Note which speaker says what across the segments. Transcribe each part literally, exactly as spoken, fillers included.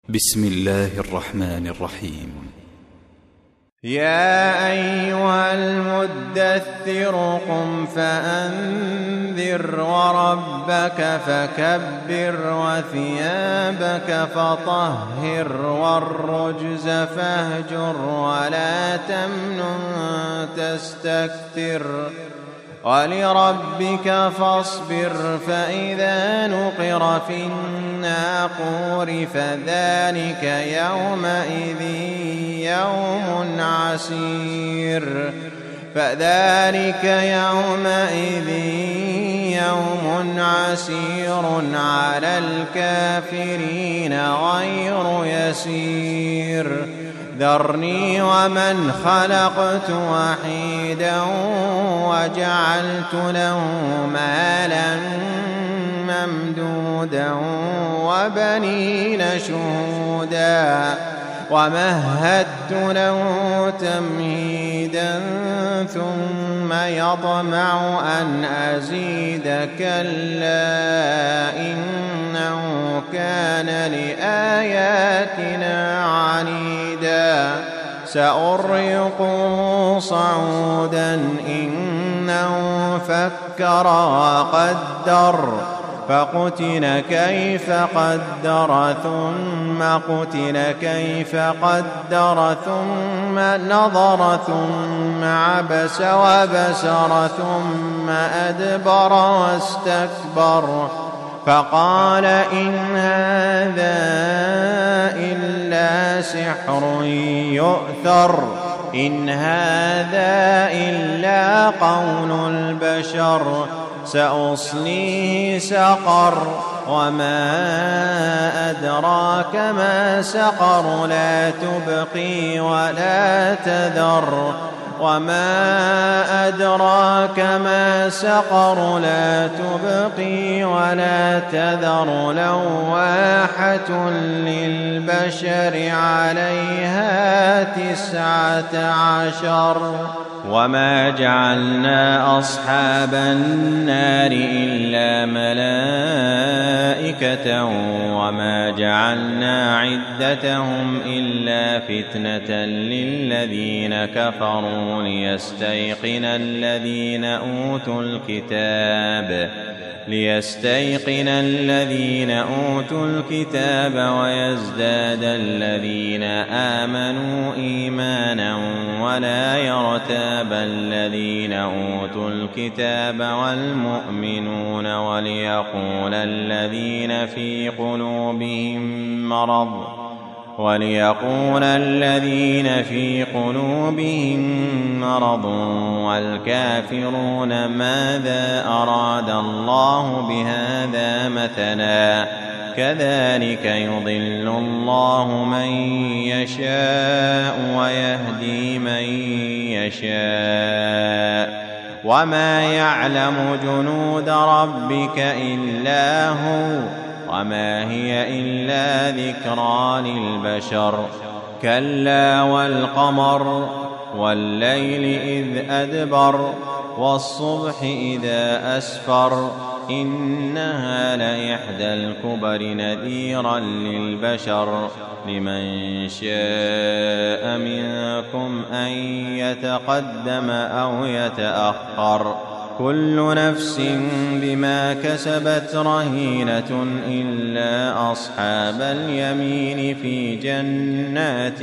Speaker 1: بسم الله الرحمن الرحيم.
Speaker 2: يا أيها المدثر قم فأنذر وربك فكبر وثيابك فطهر والرجز فاهجر ولا تمنن تستكثر ولربك فاصبر فإذا نقر في الناقور فذلك يومئذ يوم عسير فذلك يومئذ يوم عسير على الكافرين غير يسير ذرني ومن خلقت وحيدا وجعلت له مالا ممدودا وبنين شهودا ومهدت له تمهيدا ثم يطمع أن أزيد كلا إنه كان لآياتنا عنيدا سأرهقه صعودا إنه فكر وقدر فقتل كيف قدر ثم قتل كيف قدر ثم نظر ثم عبس وبسر ثم أدبر واستكبر فقال إن هذا إلا سحر يؤثر إن هذا إلا قول البشر سأصليه سقر وما أدراك ما سقر لا تبقي ولا تذر وما أدراك ما سقر لا تبقي ولا تذر لواحة للبشر عليها تسعة عشر وما جعلنا أصحاب النار إلا ملائكة وما جعلنا عدتهم إلا فتنة للذين كفروا ليستيقن الذين أوتوا الكتاب ليستيقن الذين أوتوا الكتاب ويزداد الذين آمنوا إيمانا ولا يرتاب الذين أوتوا الكتاب والمؤمنون وليقول الذين في قلوبهم مرض وليقول الذين في قلوبهم مرض والكافرون ماذا أراد الله بهذا مثلا كذلك يضل الله من يشاء ويهدي من يشاء وما يعلم جنود ربك إلا هو وما هي إلا ذكرى للبشر كلا والقمر والليل إذ أدبر والصبح إذا أسفر إنها لإحدى الكبر نذيرا للبشر لمن شاء منكم أن يتقدم أو يتأخر كل نفس بما كسبت رهينة إلا أصحاب اليمين في جنات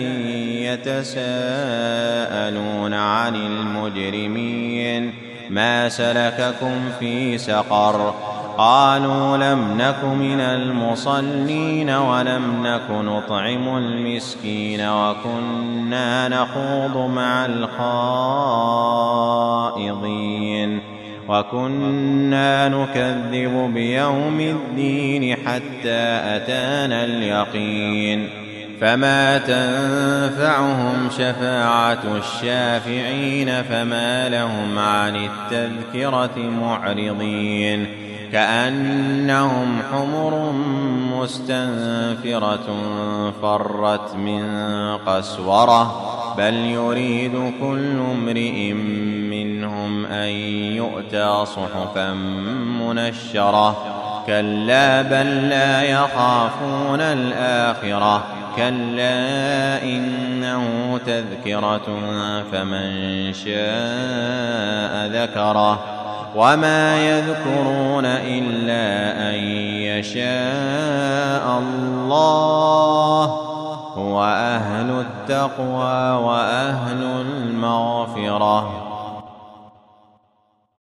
Speaker 2: يتساءلون عن المجرمين ما سلككم في سقر قالوا لم نك من المصلين ولم نك نطعم المسكين وكنا نخوض مع الخائضين وكنا نكذب بيوم الدين حتى أتانا اليقين فما تنفعهم شفاعة الشافعين فما لهم عن التذكرة معرضين كأنهم حمر مستنفرة فرت من قسورة بل يريد كل امرئ منهم أن يؤتى صحفا منشرة كلا بل لا يخافون الآخرة كلا إنه تذكرة فمن شاء ذكره وما يذكرون إلا أن يشاء الله هو أهل التقوى وأهل المغفرة.